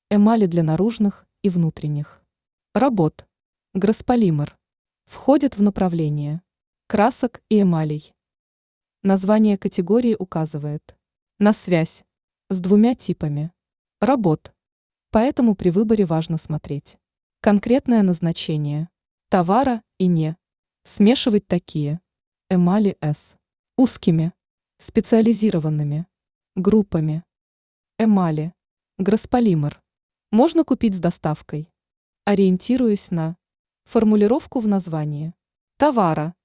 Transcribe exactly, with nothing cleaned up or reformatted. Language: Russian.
Эмали для наружных и внутренних работ. Гросполимер. Входит в направление красок и эмалей. Название категории указывает на связь с двумя типами работ. Поэтому при выборе важно смотреть конкретное назначение товара и не смешивать такие эмали с узкими специализированными группами. Эмали. Гросполимер можно купить с доставкой, ориентируясь на формулировку в названии товара.